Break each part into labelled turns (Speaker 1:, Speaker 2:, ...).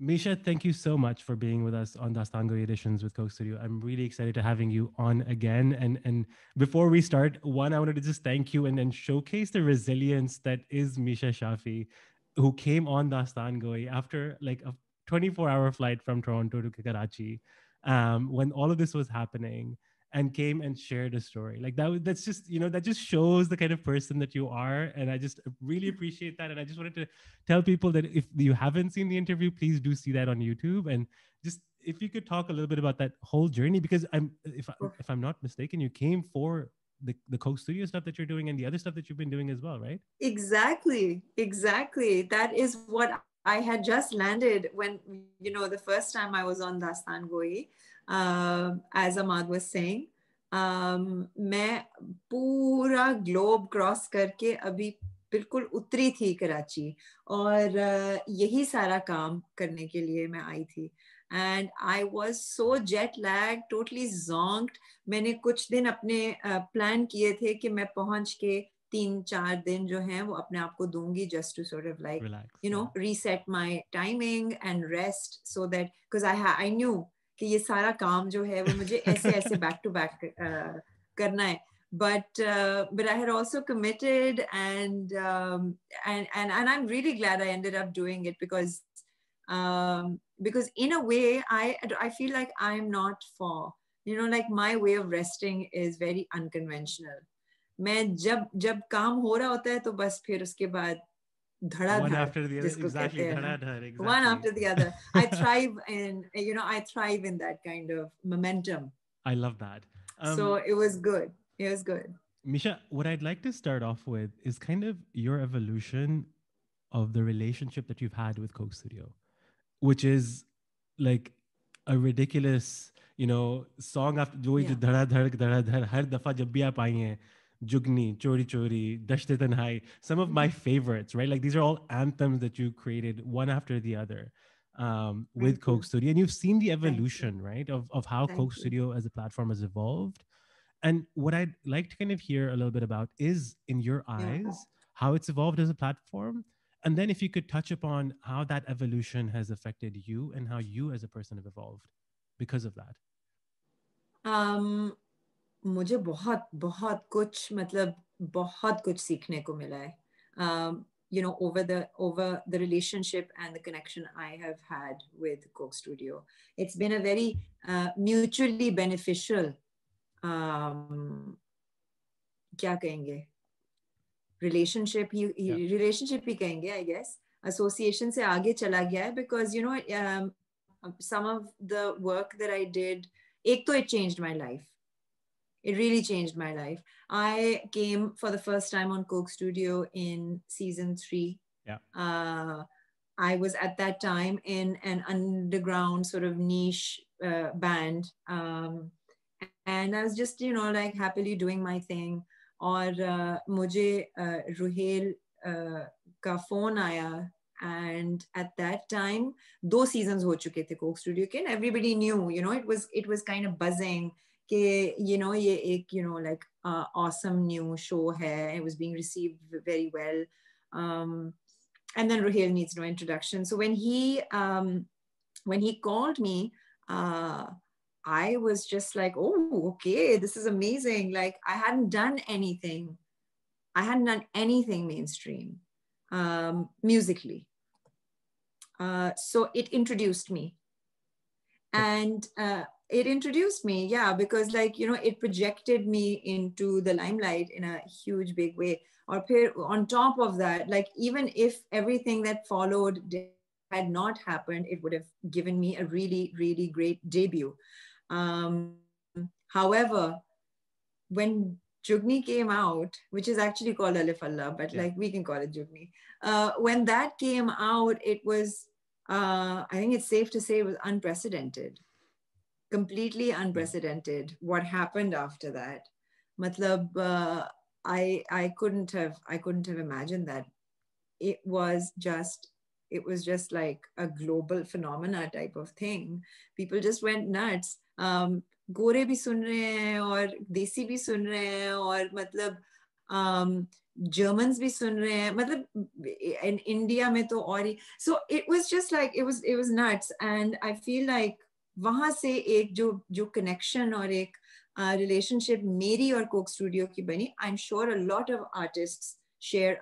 Speaker 1: Misha, thank you so much for being with us on Dastango Editions with Coke Studio. I'm really excited to having you on again. And before we start, one, I wanted to just thank you and then showcase the resilience that is Misha Shafi, who came on Dastango after like a 24-hour flight from Toronto to Karachi, when all of this was happening, and came and shared a story like that. That's just, that just shows the kind of person that you are, and I just really appreciate that. And I just wanted to tell people that if you haven't seen the interview, please do see that on YouTube. And just if you could talk a little bit about that whole journey, because if I'm not mistaken, you came for the Coke Studio stuff that you're doing and the other stuff that you've been doing as well, right?
Speaker 2: Exactly. That is what I had just landed when, the first time I was on Dastan Goi, as Ahmad was saying. मैं पूरा globe cross करके अभी बिल्कुल उतरी थी कराची और यही सारा काम करने के लिए मैं आई थी and I was so jet lag totally zonked. मैंने कुछ दिन अपने प्लान किए थे कि मैं पहुंच के 3-4 दिन जो हैं वो अपने आप को दूंगी just to sort of like
Speaker 1: Relax. Yeah.
Speaker 2: reset my timing and rest so that because I knew कि ये सारा काम जो है वो मुझे ऐसे ऐसे back to back करना है. But I had also committed and I'm really glad I ended up doing it because in a way I feel like I'm not for like my way of resting is very unconventional. मैं जब काम हो रहा होता है तो बस फिर उसके बाद
Speaker 1: One
Speaker 2: धड़ाधड़
Speaker 1: after the other.
Speaker 2: जिसको
Speaker 1: Exactly.
Speaker 2: कहते हैं ना,
Speaker 1: Dhadadhar,
Speaker 2: one
Speaker 1: exactly.
Speaker 2: after the other. I thrive in I thrive in that kind of momentum.
Speaker 1: I love that.
Speaker 2: So it was good. It was good.
Speaker 1: Misha, what I'd like to start off with is kind of your evolution of the relationship that you've had with Coke Studio, which is like a ridiculous, song after जो
Speaker 2: Yeah.
Speaker 1: धड़ाधड़ हर दफा जब भी आप आई हैं, जुगनी, चोरी चोरी, दश्त तन्हाई, some of my favorites, right? Like these are all anthems that you created one after the other, with
Speaker 2: Thank
Speaker 1: Coke
Speaker 2: you.
Speaker 1: Studio, and you've seen the
Speaker 2: Thank you.
Speaker 1: evolution, right, of how
Speaker 2: Thank
Speaker 1: Coke
Speaker 2: you.
Speaker 1: Studio as a platform has evolved. And what I'd like to kind of hear a little bit about is, in your
Speaker 2: Yeah.
Speaker 1: eyes, how it's evolved as a platform. And then if you could touch upon how that evolution has affected you and how you as a person have evolved because of that.
Speaker 2: मुझे बहुत बहुत कुछ मतलब बहुत कुछ सीखने को मिला है. Over the relationship and the connection I have had with Coke Studio. It's been a very mutually beneficial, क्या कहेंगे,
Speaker 1: Yeah.
Speaker 2: relationship ही कहेंगे, I guess. Association से आगे चला गया है because some of the work that I did, एक तो it changed my life. It really changed my life. I came for the first time on Coke Studio in season 3.
Speaker 1: Yeah.
Speaker 2: I was at that time in an underground sort of niche band. And I was just, like happily doing my thing. और मुझे रुहेल का phone आया, and at that time 2 seasons हो चुके थे Coke Studio के, and everybody knew, it was kind of buzzing कि ये एक like awesome new show है. It was being received very well, and then Ruhail needs no introduction. So when he called me, I was just like, oh, okay, this is amazing. Like I hadn't done anything mainstream musically. So it introduced me. And it introduced me, yeah, because like, it projected me into the limelight in a huge, big way. Or on top of that, like even if everything that followed had not happened, it would have given me a really, really great debut. However, when Jugni came out, which is actually called Alif Allah, but like we can call it Jugni. When that came out, it was, I think it's safe to say it was unprecedented. Completely unprecedented. What happened after that? Matlab, I couldn't have imagined that. It was just like a global phenomena type of thing. People just went nuts. गोरे भी सुन रहे हैं और देसी भी सुन रहे हैं और मतलब Germans भी सुन रहे हैं मतलब in India में तो और ही so it was just like it was nuts and I feel like वहां से एक जो connection और एक relationship मेरी और Coke Studio की बनी I'm sure a lot of artists share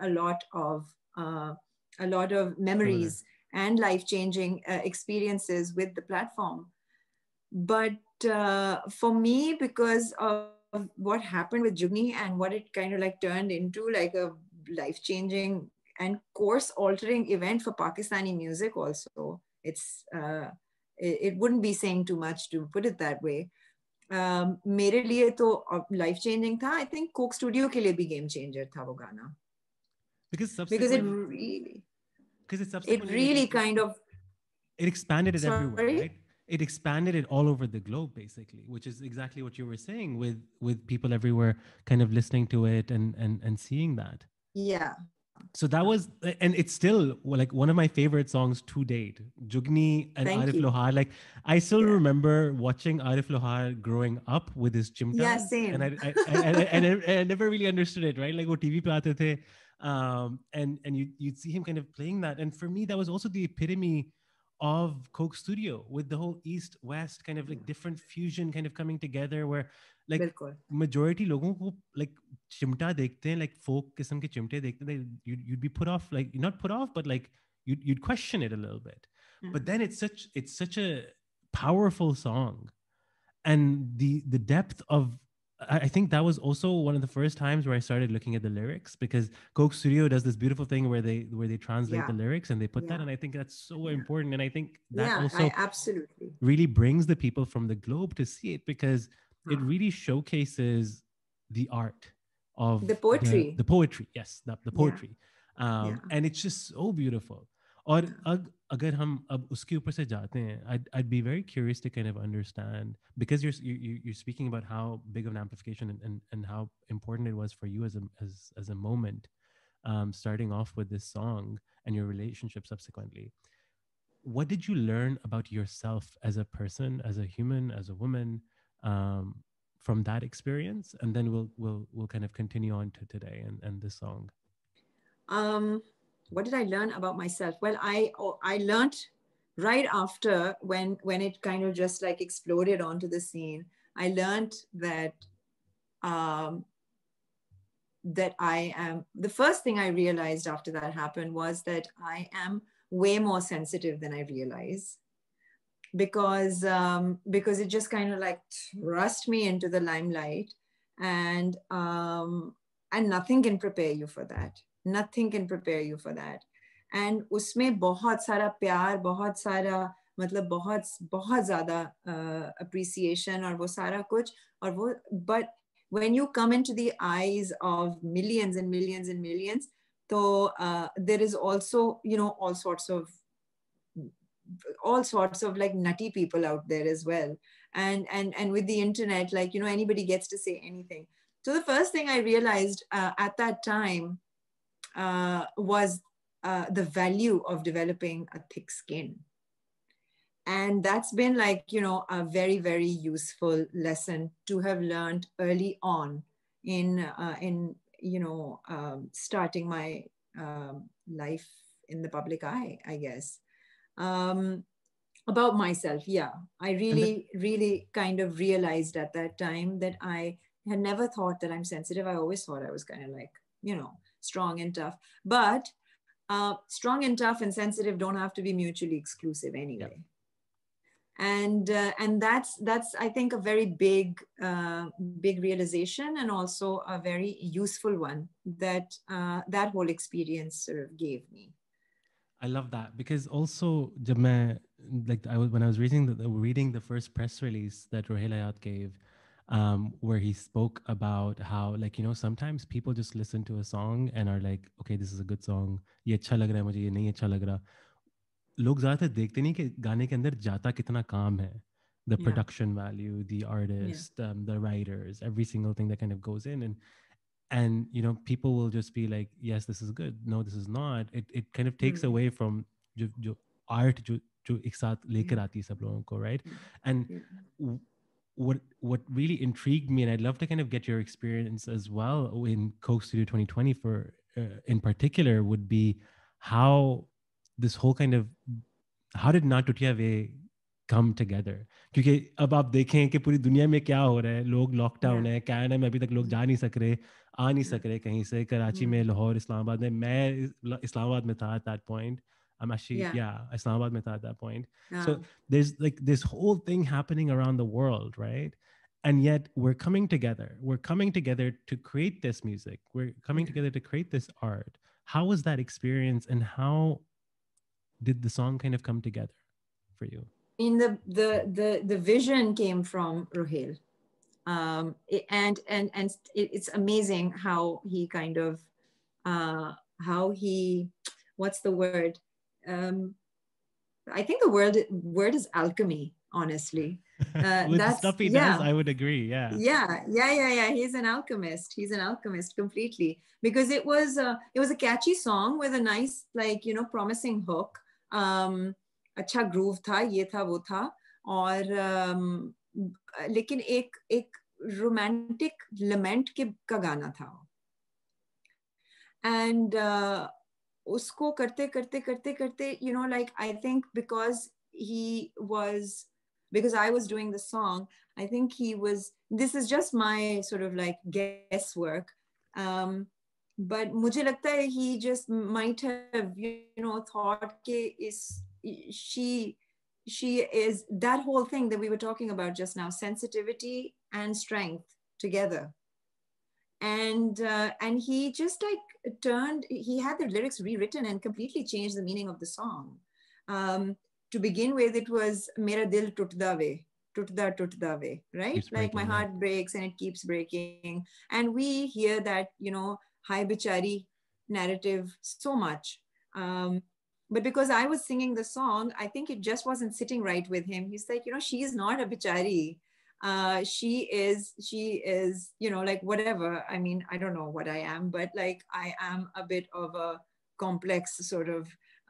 Speaker 2: a lot of memories and life-changing experiences with the platform but for me because of what happened with Jugni and what it kind of like turned into like a life-changing and course-altering event for Pakistani music also. It wouldn't be saying too much to put it that way. मेरे लिए तो life-changing था. I think Coke Studio के लिए भी game changer था वो गाना. Because it really kind of
Speaker 1: it expanded it everywhere, right? It expanded it all over the globe, basically, which is exactly what you were saying with people everywhere kind of listening to it and seeing that.
Speaker 2: Yeah.
Speaker 1: So that was, and it's still like one of my favorite songs to date, Jugni and Arif Lohar. Like I still remember watching Arif Lohar growing up with his chimtas.
Speaker 2: Yeah, same.
Speaker 1: And I never really understood it, right? Like what TV pe aate the, and you'd see him kind of playing that. And for me, that was also the epitome of Coke Studio with the whole East West kind of like different fusion kind of coming together where like majority लोगों को like चिमटा देखते हैं like folk किस्म के चिमटे देखते हैं you'd be put off like not put off but like you'd question it a little bit but then it's such a powerful song and the depth of I think that was also one of the first times where I started looking at the lyrics because Coke Studio does this beautiful thing where they translate the lyrics and they put that and I think that's so important and I think that also
Speaker 2: absolutely
Speaker 1: really brings the people from the globe to see it because it really showcases the art of
Speaker 2: the poetry.
Speaker 1: The poetry, yes, the poetry. And it's just so beautiful. और अगर हम अब उसके ऊपर से जाते हैं I'd be very curious to kind of understand because you're speaking about how big of an amplification and how important it was for you as a moment starting off with this song and your relationship subsequently. What did you learn about yourself as a person, as a human, as a woman from that experience? And then we'll kind of continue on to today and this song.
Speaker 2: What did I learn about myself? Well, I learned right after when it kind of just like exploded onto the scene. I learned that that I am the first thing I realized after that happened was that I am way more sensitive than I realize because it just kind of like thrust me into the limelight and nothing can prepare you for that. Nothing can prepare you for that. And उसमें बहुत सारा प्यार, बहुत सारा मतलब बहुत ज़्यादा appreciation और वो सारा कुछ और वो but when you come into the eyes of millions and millions and millions, so there is also all sorts of like nutty people out there as well, and with the internet, like anybody gets to say anything. So the first thing I realized at that time was the value of developing a thick skin. And that's been like, a very, very useful lesson to have learned early on in starting my life in the public eye, I guess. About myself, yeah. I really kind of realized at that time that I had never thought that I'm sensitive. I always thought I was kind of like, strong and tough. But strong and tough and sensitive don't have to be mutually exclusive anyway. Yeah. And that's I think a very big realization and also a very useful one that that whole experience sort of gave me.
Speaker 1: I love that because also when I was reading the first press release that Rohel Hayat gave, where he spoke about how sometimes people just listen to a song and are like, okay, this is a good song, ye acha lag raha hai mujhe, ye nahi acha lag raha. लोग ज़्यादातर देखते नहीं कि गाने के अंदर जाता कितना काम है, the production value, the artist, the writers, every single thing that kind of goes in, and people will just be like, yes, this is good, no, this is not. It kind of takes away from जो art जो एक साथ लेकर आती है सब लोगों को, right? And what really intrigued me, and I'd love to kind of get your experience as well in Coke Studio 2020 for in particular, would be how this whole kind of how did ना टूटिया वे come together? क्योंकि अब आप देखें कि पूरी दुनिया में क्या हो रहा है, लोग लॉकडाउन
Speaker 2: Yeah.
Speaker 1: है, कनाडा में अभी तक लोग जा नहीं सक रहे, आ नहीं
Speaker 2: Yeah.
Speaker 1: सक रहे कहीं से, कराची में, लाहौर, इस्लामाबाद में, मैं इस्लामाबाद में था at that point. I'm actually,
Speaker 2: Yeah.
Speaker 1: yeah, Islamabad mein tha at that point. So
Speaker 2: Yeah.
Speaker 1: there's like this whole thing happening around the world, right? And yet we're coming together. We're coming together to create this music. We're coming
Speaker 2: Yeah.
Speaker 1: together to create this art. How was that experience, and how did the song kind of come together for you?
Speaker 2: In the vision came from Ruhail. It's amazing how he kind of how he, what's the word, um, I think the word is alchemy, honestly.
Speaker 1: With the
Speaker 2: That's,
Speaker 1: stuff he does,
Speaker 2: yeah.
Speaker 1: I would agree. Yeah.
Speaker 2: Yeah. He's an alchemist. He's an alchemist completely, because it was a catchy song with a nice, like, promising hook. अच्छा groove था, ये था, वो था, और लेकिन एक romantic lament का गाना था, and उसको करते करते करते करते, like, I think because I was doing the song, I think this is just my sort of like guesswork, but मुझे लगता है he just might have, thought कि she is that whole thing that we were talking about just now, sensitivity and strength together. And he just like he had the lyrics rewritten and completely changed the meaning of the song. To begin with, it was Mera dil tutda ve, right?
Speaker 1: Keeps
Speaker 2: Like my
Speaker 1: breaking. Yeah.
Speaker 2: heart breaks and it keeps breaking. And we hear that, Hai Bichari narrative so much. But because I was singing the song, I think it just wasn't sitting right with him. He's like, she is not a bichari. She is, like, whatever. I mean, I don't know what I am, but like I am a bit of a complex sort of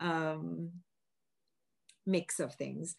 Speaker 2: mix of things.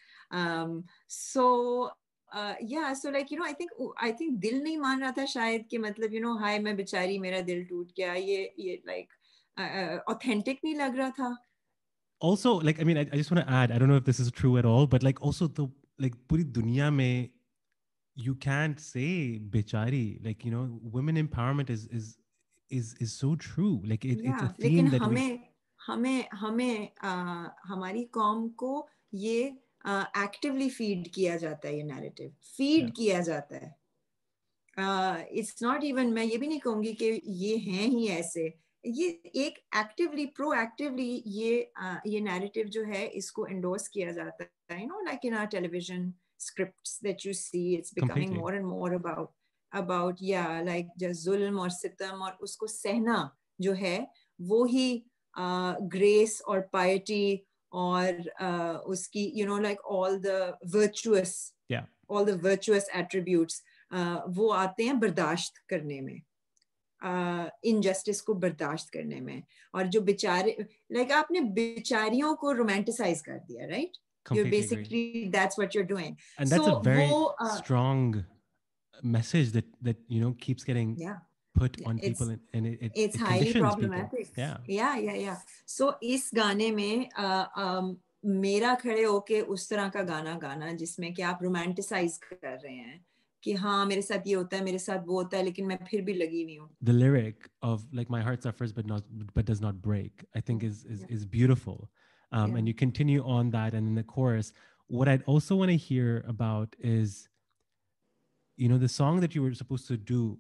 Speaker 2: Yeah, so like, I think दिल नहीं मान रहा था शायद कि मतलब, हाय मैं बेचारी मेरा दिल टूट गया, ये like authentic नहीं लग रहा था.
Speaker 1: Also, like, I mean, I just want to add, I don't know if this is true at all, but like also the like puri dunya mein you can't say bichari, like, women empowerment is so true. Like it's a
Speaker 2: Yeah,
Speaker 1: theme
Speaker 2: लेकिन
Speaker 1: that we
Speaker 2: हमें हमारी com को ये actively feed किया जाता है, ये narrative
Speaker 1: yeah,
Speaker 2: feed किया जाता है. इट्स नॉट इवन, मैं ये भी नहीं कहूंगी कि ये हैं ही ऐसे, ये एक एक्टिवली प्रोएक्टिवली ये नैरेटिव जो है इसको एंडोर्स किया जाता है, like in our television scripts that you see, it's becoming
Speaker 1: completely.
Speaker 2: more and more about yeah, like just जुल्म और सितम और उसको सहना जो है वो ही ग्रेस और पायटी और उसकी like all the virtuous,
Speaker 1: Yeah,
Speaker 2: all the virtuous attributes वो आते हैं बर्दाश्त करने में, इनजस्टिस को बर्दाश्त करने में. और जो बेचारे, लाइक आपने बेचारियों को रोमांटिसाइज कर दिया, right? You're
Speaker 1: completely agree.
Speaker 2: basically, that's what you're doing.
Speaker 1: And
Speaker 2: So
Speaker 1: that's a very
Speaker 2: वो
Speaker 1: strong message that keeps getting
Speaker 2: yeah,
Speaker 1: put on people, and
Speaker 2: it's
Speaker 1: it
Speaker 2: highly
Speaker 1: conditions people.
Speaker 2: problematic.
Speaker 1: Yeah.
Speaker 2: Yeah. So इस गाने में मेरा खड़े होके उस तरह का गाना गाना जिसमें कि आप रोमांटिसाइज कर रहे हैं कि हाँ मेरे साथ ये होता है, मेरे साथ वो होता है, लेकिन मैं फिर भी लगी हुई हूँ.
Speaker 1: The lyric of like my heart suffers but does not break, I think is beautiful. And you continue on that, and in the chorus, what I'd also want to hear about is, the song that you were supposed to do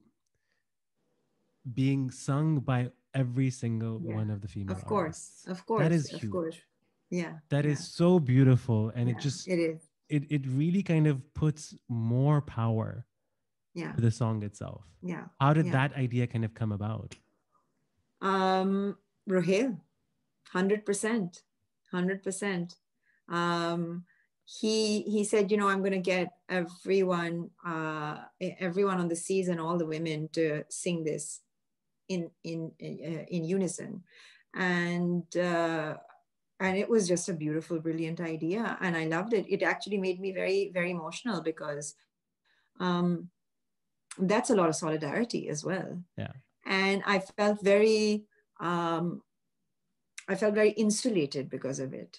Speaker 1: being sung by every single one of the female artists.
Speaker 2: Of course,
Speaker 1: That is
Speaker 2: of
Speaker 1: huge.
Speaker 2: course. Yeah.
Speaker 1: That is so beautiful, and
Speaker 2: yeah, it is.
Speaker 1: it really kind of puts more power
Speaker 2: Yeah.
Speaker 1: to the song itself.
Speaker 2: Yeah.
Speaker 1: How did that idea kind of come about?
Speaker 2: Ruhail, 100%. He said, I'm going to get everyone on the season, all the women, to sing this in unison, and it was just a beautiful, brilliant idea, and I loved it. It actually made me very, very emotional because um, that's a lot of solidarity as well.
Speaker 1: Yeah.
Speaker 2: And um, I felt very insulated because of it,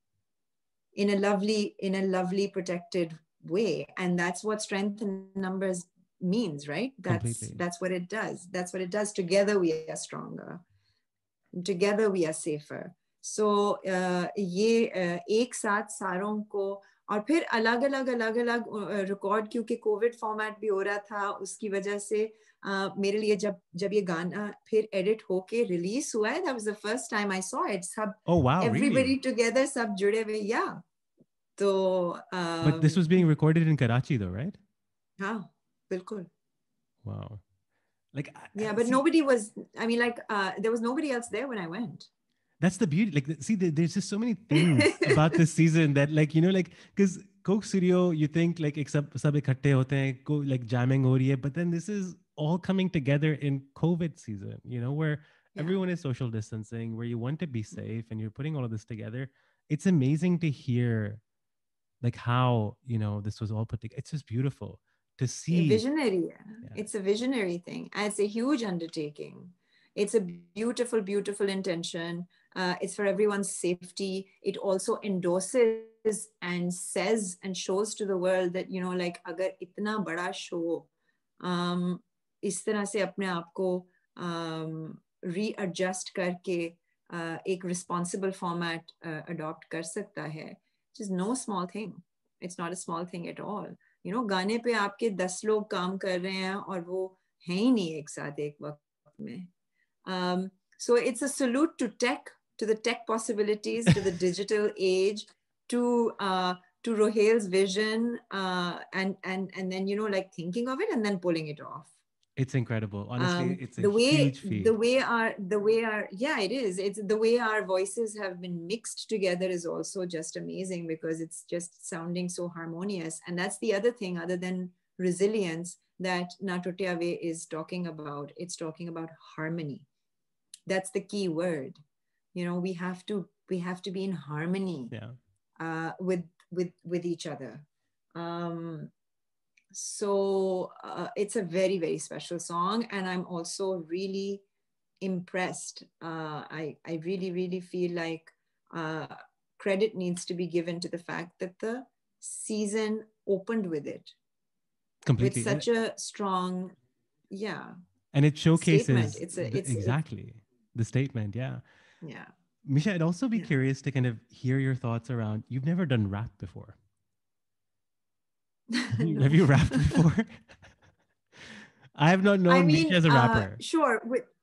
Speaker 2: in a lovely protected way. And that's what strength in numbers means, right?
Speaker 1: Completely.
Speaker 2: That's what it does. That's what it does. Together we are stronger. Together we are safer. So ये एक साथ सारों को, और फिर अलग अलग record, क्योंकि कोविड फॉर्मेट भी हो रहा था, उसकी वजह से मेरे लिए जब ये गाना फिर एडिट होके रिलीज हुआ है, that was the first time I saw it. सब
Speaker 1: Oh, wow.
Speaker 2: everybody
Speaker 1: Really?
Speaker 2: together, सब जुड़े हुए, yeah. तो
Speaker 1: But this was being recorded in Karachi though, right?
Speaker 2: हाँ, बिल्कुल.
Speaker 1: Wow. Like,
Speaker 2: yeah, but
Speaker 1: see,
Speaker 2: nobody was, I mean, like there was nobody else there when I went.
Speaker 1: that's the beauty. Like, see, there's just so many things about this season that, like, you know, like, because Coke Studio, you think like sab ikhatte hote hain, like jamming ho rahi hai, but then this is all coming together in COVID season, you know, where everyone is social distancing, where you want to be safe, and you're putting all of this together. It's amazing to hear, like, how, you know, this was all put together. It's just beautiful to see.
Speaker 2: Visionary. Yeah. It's a visionary thing, and it's a huge undertaking. It's a beautiful, beautiful intention. It's for everyone's safety. It also endorses and says and shows to the world that, you know, like, agar itna bada show इस तरह से अपने आप को readjust करके एक responsible format adopt कर सकता है, which is no small thing. It's not a small thing at all. You know, गाने पे आपके 10 लोग काम कर रहे हैं और वो हैं ही नहीं एक साथ एक वक्त में. So it's a salute to tech, to the tech possibilities, to the digital age, to Rohail's vision, and then, you know, like, thinking of it and then pulling it off.
Speaker 1: It's incredible. Honestly, it's a huge feat.
Speaker 2: The way our yeah, it is. It's the way our voices have been mixed together is also just amazing, because it's just sounding so harmonious. And that's the other thing, other than resilience, that Na Totte Ave is talking about. It's talking about harmony. That's the key word. You know, we have to be in harmony, with each other. So it's a very, very special song, and I'm also really impressed. I really, really feel like credit needs to be given to the fact that the season opened with it.
Speaker 1: Completely.
Speaker 2: With such a strong,
Speaker 1: and it showcases
Speaker 2: statement.
Speaker 1: Exactly the statement. Yeah. Misha, I'd also be curious to kind of hear your thoughts around, you've never done rap before. Have you rapped before? I have not known Misha as a rapper.
Speaker 2: Sure.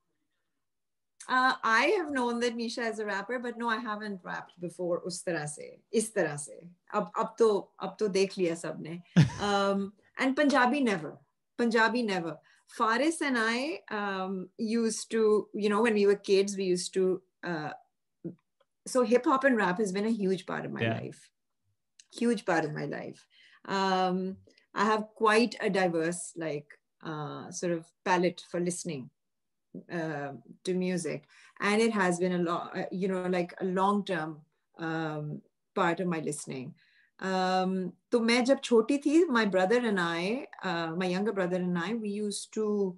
Speaker 2: I have known that Misha as a rapper, but no, I haven't rapped before is tarah se. Ab to dekh liya sabne. And Punjabi never. Faris and I used to, you know, when we were kids, we used to, so hip hop and rap has been a huge part of my life. Huge part of my life. I have quite a diverse, like, sort of palette for listening to music, and it has been a lot, you know, like a long-term part of my listening. तो मैं जब छोटी थी, my brother and I, my younger brother and I, we used to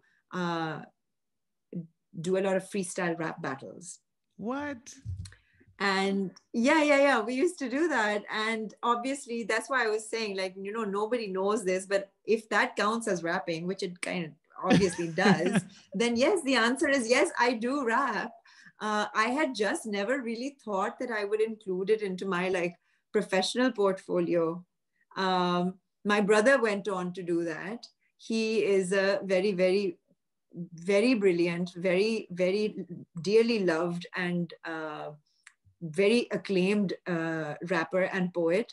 Speaker 2: do a lot of freestyle rap battles.
Speaker 1: What?
Speaker 2: And yeah, we used to do that. And obviously that's why I was saying, like, you know, nobody knows this, but if that counts as rapping, which it kind of obviously does, then yes, the answer is yes, I do rap. I had just never really thought that I would include it into my, like, professional portfolio. My brother went on to do that. He is a very, very, very brilliant, very, very dearly loved, and very acclaimed rapper and poet.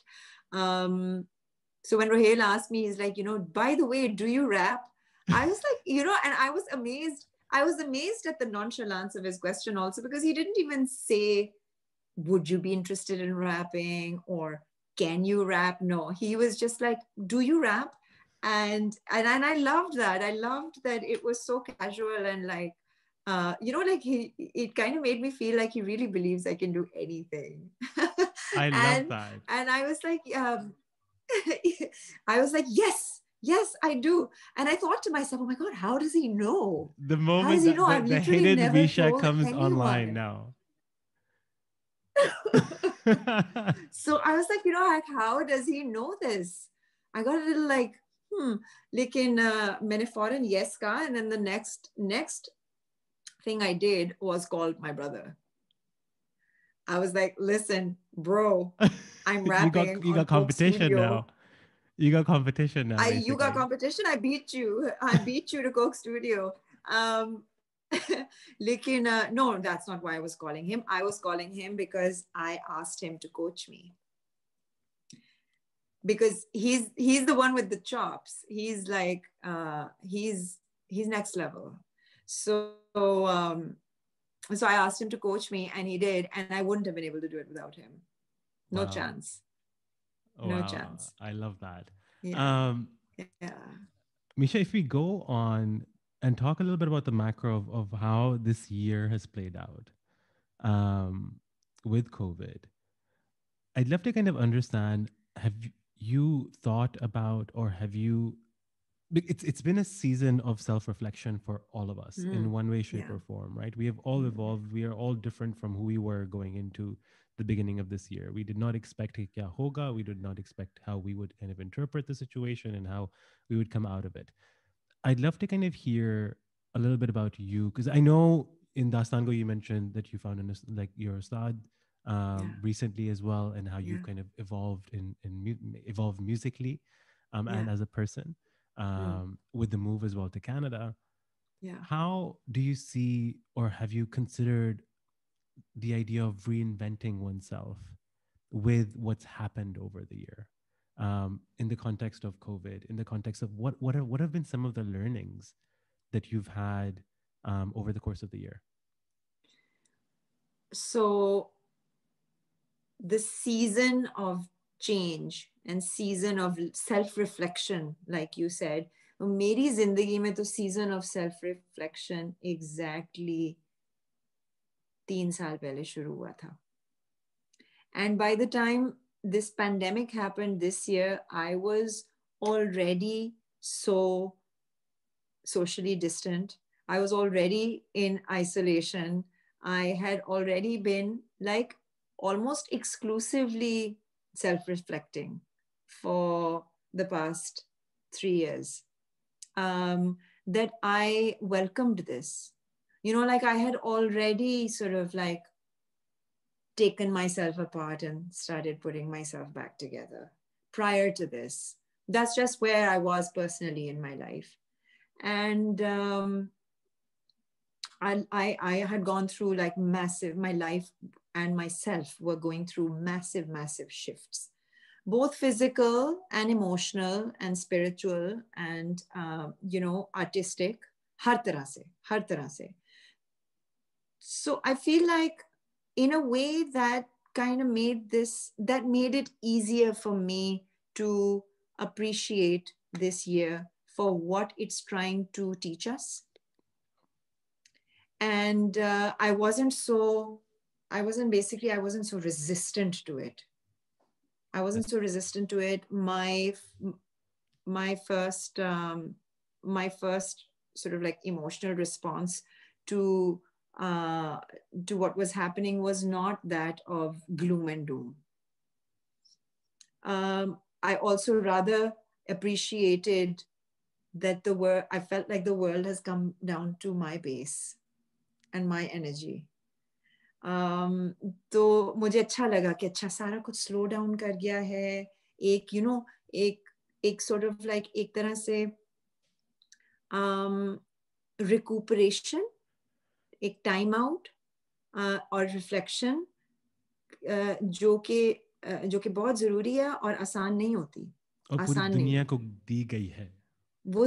Speaker 2: So when Rohail asked me, he's like, you know, by the way, do you rap? I was like, you know, and I was amazed. I was amazed at the nonchalance of his question also, because he didn't even say, would you be interested in rapping, or can you rap? No, he was just like, do you rap? And I loved that. I loved that it was so casual, and like, you know, like it kind of made me feel like he really believes I can do anything.
Speaker 1: I love that.
Speaker 2: And I was like, I was like, yes, Yes, I do. And I thought to myself, oh my God, how does he know?
Speaker 1: The
Speaker 2: How does
Speaker 1: moment
Speaker 2: he
Speaker 1: that
Speaker 2: know? I've
Speaker 1: the
Speaker 2: literally
Speaker 1: hidden
Speaker 2: never
Speaker 1: Misha
Speaker 2: told
Speaker 1: comes online
Speaker 2: anyone.
Speaker 1: now.
Speaker 2: So I was like, like, how does he know this? I got a little like, लेकिन मैंने फौरन yes कहा, and then the next thing I did was called my brother. I was like, listen, bro, I'm rapping
Speaker 1: you
Speaker 2: on
Speaker 1: got
Speaker 2: Coke
Speaker 1: competition
Speaker 2: Studio.
Speaker 1: now. You got competition now,
Speaker 2: You got
Speaker 1: basically.
Speaker 2: competition. I beat you. I beat you to Coke Studio. No, that's not why I was calling him. I was calling him because I asked him to coach me, because he's the one with the chops. He's like he's next level. So I asked him to coach me, and he did, and I wouldn't have been able to do it without him. No
Speaker 1: Wow.
Speaker 2: chance. No
Speaker 1: Wow.
Speaker 2: chance.
Speaker 1: I love that.
Speaker 2: Yeah. Yeah.
Speaker 1: Misha, if we go on and talk a little bit about the macro of how this year has played out with COVID, I'd love to kind of understand, have you thought about, or have you, it's been a season of self-reflection for all of us in one way, shape,
Speaker 2: Yeah.
Speaker 1: or form, right? We have all evolved. We are all different from who we were going into the beginning of this year. We did not expect kya hoga. We did not expect how we would kind of interpret the situation and how we would come out of it. I'd love to kind of hear a little bit about you, because I know in Dastango you mentioned that you found like your Ustad
Speaker 2: Yeah.
Speaker 1: recently as well, and how you've
Speaker 2: Yeah.
Speaker 1: kind of evolved evolved musically and
Speaker 2: Yeah.
Speaker 1: as a person with the move as well to Canada.
Speaker 2: Yeah.
Speaker 1: How do you see, or have you considered the idea of reinventing oneself with what's happened over the year, in the context of COVID, in the context of what have been some of the learnings that you've had over the course of the year?
Speaker 2: So the season of change and season of self-reflection, like you said, मेरी जिंदगी में तो season of self-reflection exactly 3 साल पहले शुरू हुआ था. And by the time this pandemic happened this year, I was already so socially distant. I was already in isolation. I had already been like almost exclusively self reflecting for the past 3 years. That I welcomed this. Like I had already sort of like taken myself apart and started putting myself back together prior to this. That's just where I was personally in my life. And I had gone through like massive, my life and myself were going through massive, massive shifts, both physical and emotional and spiritual and, artistic, har tarah se. So I feel like in a way that kind of that made it easier for me to appreciate this year for what it's trying to teach us. And I wasn't so resistant to it. I wasn't so resistant to it. My first sort of like emotional response to what was happening was not that of gloom and doom. I also rather appreciated that I felt like the world has come down to my base and my energy. तो मुझे अच्छा लगा कि अच्छा सारा कुछ slow down कर गया है. एक sort of like एक तरह से recuperation, एक टाइम आउट और रिफ्लेक्शन जो कि बहुत जरूरी है और आसान नहीं होती.
Speaker 1: और पूरी
Speaker 2: आसान नहीं
Speaker 1: दुनिया
Speaker 2: होती.
Speaker 1: को दी गई है.
Speaker 2: वो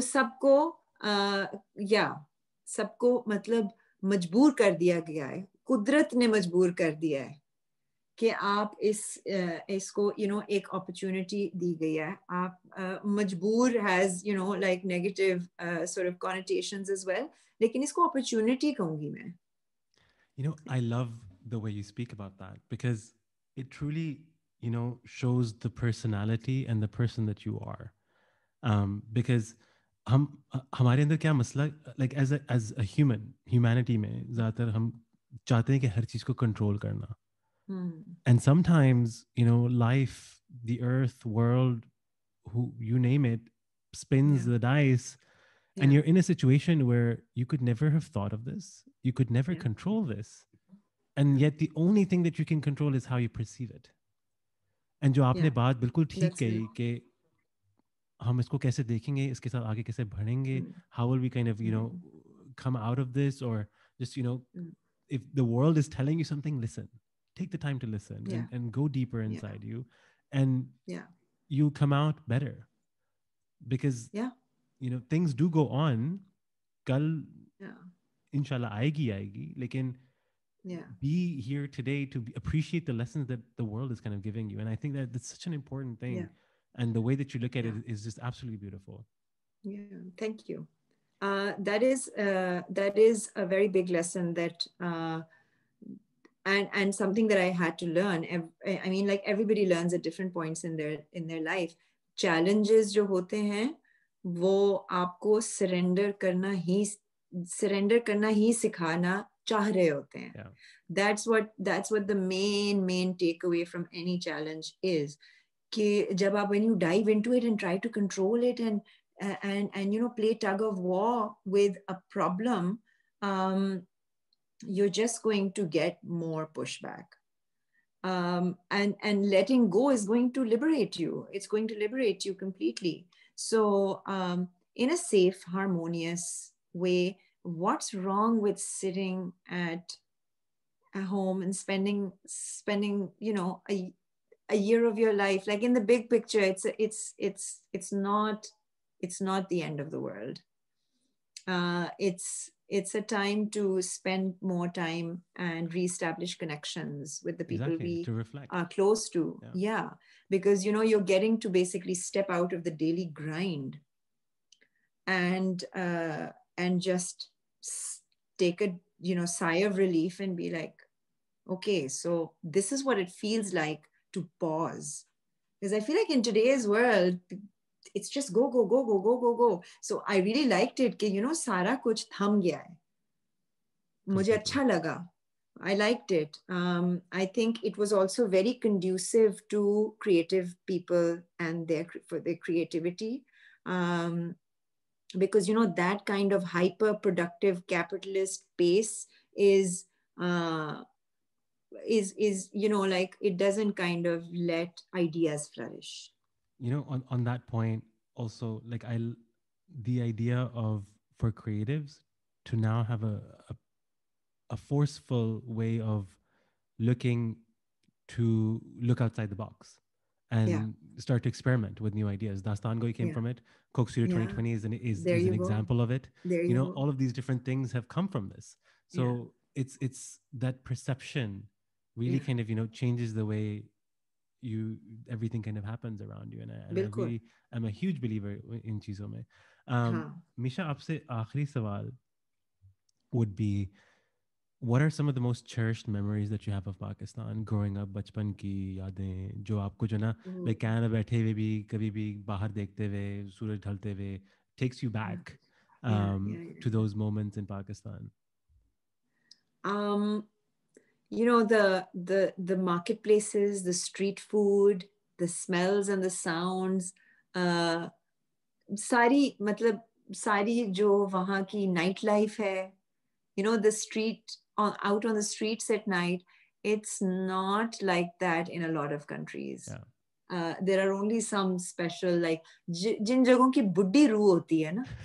Speaker 2: सबको मतलब मजबूर कर दिया गया है. कुदरत ने मजबूर कर दिया है कि आप इसको एक अपॉर्चुनिटी दी गई है. आप मजबूर has like negative sort of connotations as well, लेकिन इसको अपॉर्चुनिटी कहूंगी मैं.
Speaker 1: I love the way you speak about that, because it truly shows the personality and the person that you are. Because हम हमारे अंदर क्या मसला, like as a humanity में ज़्यादातर हम चाहते हैं कि हर चीज़ को control करना. And sometimes, life, the earth, world, who you name it, spins the dice, and you're in a situation where you could never have thought of this. You could never control this. And yet the only thing that you can control is how you perceive it. And जो आपने बात बिल्कुल ठीक कही कि हम इसको कैसे देखेंगे, इसके साथ आगे कैसे बढ़ेंगे, how will we kind of, come out of this, or just, if the world is telling you something, listen. Take the time to listen and go deeper inside you, and you come out better, because things do go on. Kal inshallah aayegi, lekin be here today to appreciate the lessons that the world is kind of giving you. And I think that that's such an important thing, and the way that you look at it is just absolutely beautiful.
Speaker 2: Thank you. That is a very big lesson that and something that I had to learn. I mean, like, everybody learns at different points in their life. Challenges जो होते हैं वो आपको surrender करना ही सिखाना चाह रहे होते हैं. That's what the main takeaway from any challenge is. कि जब आप, when you dive into it and try to control it and play tug of war with a problem, you're just going to get more pushback. And letting go is going to liberate you. It's going to liberate you completely. So in a safe, harmonious way, what's wrong with sitting at home and spending a year of your life? Like, in the big picture, it's not the end of the world. It's a time to spend more time and reestablish connections with the people we are close to. Because you're getting to basically step out of the daily grind and just take a sigh of relief and be like, okay, so this is what it feels like to pause. Because I feel like in today's world, it's just go, go, go, go, go, go, go. So I really liked it कि सारा कुछ थम गया है. मुझे अच्छा लगा. I liked it. I think it was also very conducive to creative people and for their creativity. Because that kind of hyper productive capitalist pace is like, it doesn't kind of let ideas flourish.
Speaker 1: On that point also, like, the idea of, for creatives to now have a forceful way of looking outside the box and start to experiment with new ideas. Dastan Goi came from it. Coke Studio 2020 is an example of it. All of these different things have come from this. So it's that perception really kind of changes the way everything kind of happens around you. And I'm a huge believer in चीजों में. Misha, आपसे आखिरी सवाल would be, what are some of the most cherished memories that you have of Pakistan growing up? बचपन की यादें जो आपको जो ना, like कैनेडा बैठे हुए भी कभी भी बाहर देखते हुए सूरज ढलते हुए takes you back to those moments in Pakistan?
Speaker 2: The marketplaces, the street food, the smells and the sounds, सारी जो वहाँ की night life है, the street out on the streets at night, it's not like that in a lot of countries. There are only some special, like जिन जगहों की बुड्ढी रूह होती है ना,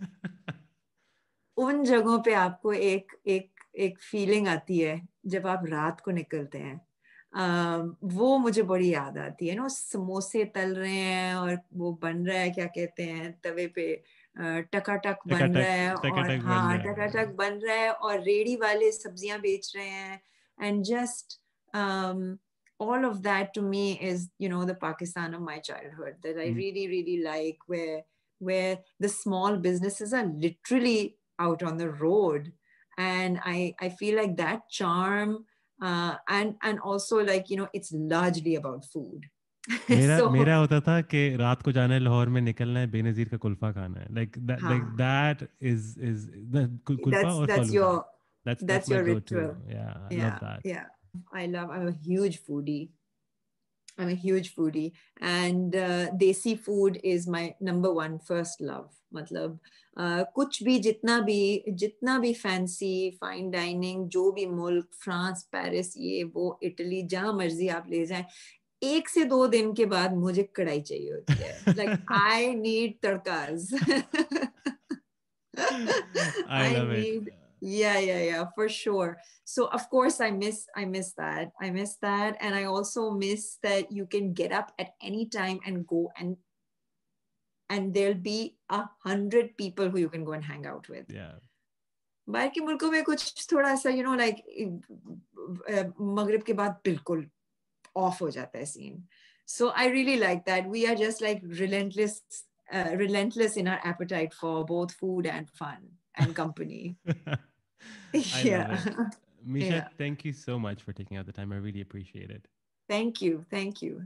Speaker 2: उन जगहों पे आपको एक फीलिंग आती है जब आप रात को निकलते हैं. वो मुझे बड़ी याद आती है. समोसे तल रहे हैं और वो बन रहा है, क्या कहते हैं, तवे पे टकाटक बन रहा है, और टकाटक बन रहा है, और रेडी वाले सब्जियां बेच रहे हैं. And just all of that to me is the Pakistan of my childhood that I really, really like, where the small businesses are literally out on the road, and I feel like that charm, and also, like, it's largely about food.
Speaker 1: मेरा
Speaker 2: So,
Speaker 1: मेरा होता था कि रात को जाना है लाहौर में, निकलना है, बेनज़ीर का कुल्फा खाना है, like
Speaker 2: हाँ,
Speaker 1: that is the kulfa or
Speaker 2: that's
Speaker 1: faluda.
Speaker 2: your
Speaker 1: That's
Speaker 2: that's
Speaker 1: my
Speaker 2: your
Speaker 1: go-to.
Speaker 2: ritual.
Speaker 1: Yeah, I love
Speaker 2: Yeah,
Speaker 1: that.
Speaker 2: yeah. I'm a huge foodie. I'm a huge foodie, and desi food is my number one first love. मतलब कुछ भी जितना भी fancy fine dining, जो भी मुल्क, France, Paris, ये वो, इटली, जहां मर्जी आप ले जाएं, 1 से 2 दिन के बाद मुझे कढ़ाई चाहिए होती है. Like I need तड़काज.
Speaker 1: I
Speaker 2: I
Speaker 1: love it.
Speaker 2: need, yeah, for sure. So of course I miss that. I miss that. And I also miss that you can get up at any time and go, and there'll be 100 people who you can go and hang out with.
Speaker 1: Yeah.
Speaker 2: बाहर के मुल्कों में कुछ थोड़ा सा like मगरिब के बाद बिल्कुल ऑफ हो जाता है scene. So I really like that. We are just like relentless in our appetite for both food and fun and company.
Speaker 1: I love
Speaker 2: Yeah.
Speaker 1: it. Misha,
Speaker 2: Yeah.
Speaker 1: thank you so much for taking out the time. I really appreciate it.
Speaker 2: Thank you. Thank you.